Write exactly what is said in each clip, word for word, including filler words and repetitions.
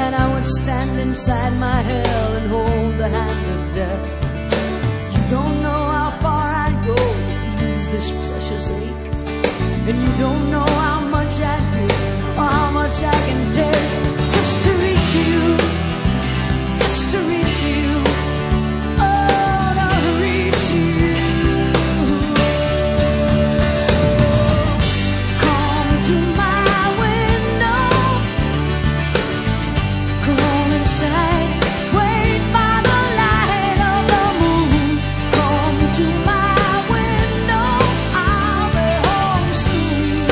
and I would stand inside my hell and hold the hand of death. You don't know how far I'd go to ease this precious ache, and you don't know how much I give or how much I can take just to reach you, just to reach you, oh, to reach you. Come to my window, come inside, wait by the light of the moon. Come to my window, I'll be home soon.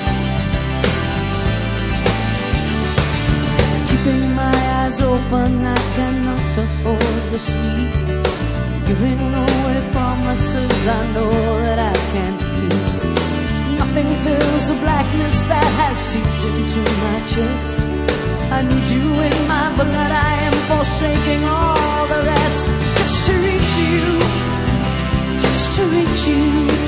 Keeping my eyes open, I cannot afford to sleep. Giving away promises I know that I can't keep. Nothing fills the blackness that has seeped into my chest. I need you in my blood, I am forsaking all the rest, just to reach you, just to reach you.